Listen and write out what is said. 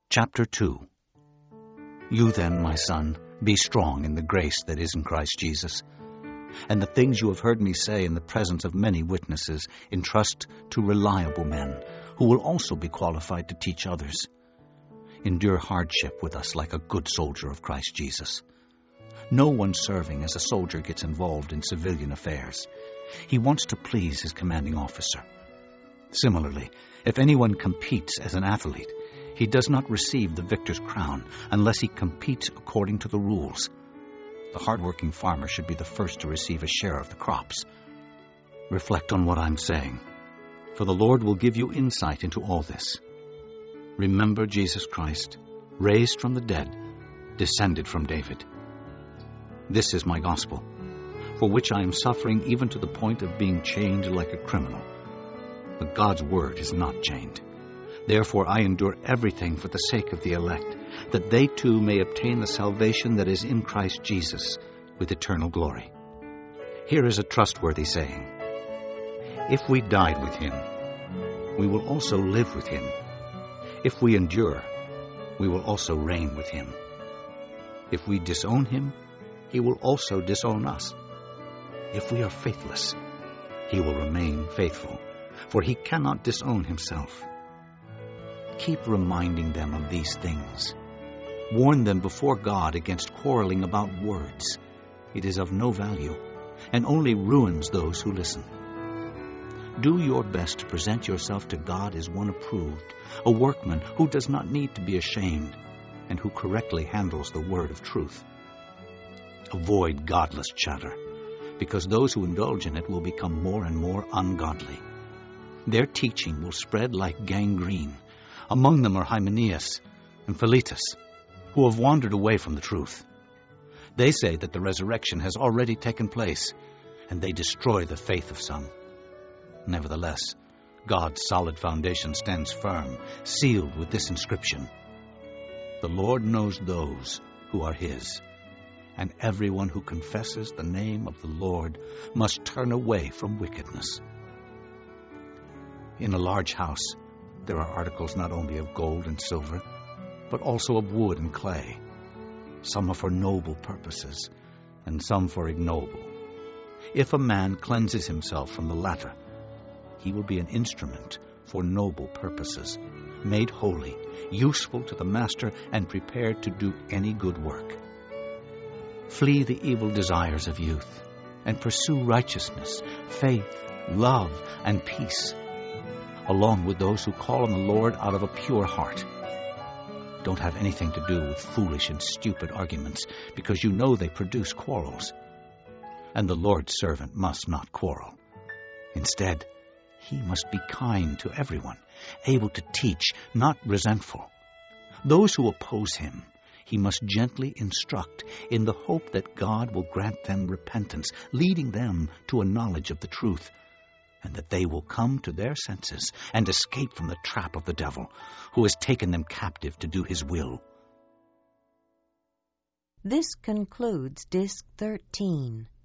Chapter 2. You then, my son, be strong in the grace that is in Christ Jesus. And the things you have heard me say in the presence of many witnesses, entrust to reliable men, who will also be qualified to teach others. Endure hardship with us like a good soldier of Christ Jesus. No one serving as a soldier gets involved in civilian affairs. He wants to please his commanding officer. Similarly, if anyone competes as an athlete, he does not receive the victor's crown unless he competes according to the rules. The hard-working farmer should be the first to receive a share of the crops. Reflect on what I'm saying, for the Lord will give you insight into all this. Remember Jesus Christ, raised from the dead, descended from David. This is my gospel, for which I am suffering even to the point of being chained like a criminal. But God's word is not chained. Therefore I endure everything for the sake of the elect, that they too may obtain the salvation that is in Christ Jesus with eternal glory. Here is a trustworthy saying: if we died with him, we will also live with him. If we endure, we will also reign with him. If we disown him, he will also disown us. If we are faithless, he will remain faithful, for he cannot disown himself. Keep reminding them of these things. Warn them before God against quarreling about words. It is of no value, and only ruins those who listen. Do your best to present yourself to God as one approved, a workman who does not need to be ashamed, and who correctly handles the word of truth. Avoid godless chatter, because those who indulge in it will become more and more ungodly. Their teaching will spread like gangrene. Among them are Hymenaeus and Philetus, who have wandered away from the truth. They say that the resurrection has already taken place, and they destroy the faith of some. Nevertheless, God's solid foundation stands firm, sealed with this inscription: the Lord knows those who are his, and everyone who confesses the name of the Lord must turn away from wickedness. In a large house, there are articles not only of gold and silver, but also of wood and clay. Some are for noble purposes, and some for ignoble. If a man cleanses himself from the latter, he will be an instrument for noble purposes, made holy, useful to the master, and prepared to do any good work. Flee the evil desires of youth, and pursue righteousness, faith, love, and peace, along with those who call on the Lord out of a pure heart. Don't have anything to do with foolish and stupid arguments, because you know they produce quarrels. And the Lord's servant must not quarrel. Instead, he must be kind to everyone, able to teach, not resentful. Those who oppose him, he must gently instruct in the hope that God will grant them repentance, leading them to a knowledge of the truth, and that they will come to their senses and escape from the trap of the devil, who has taken them captive to do his will. This concludes Disc 13.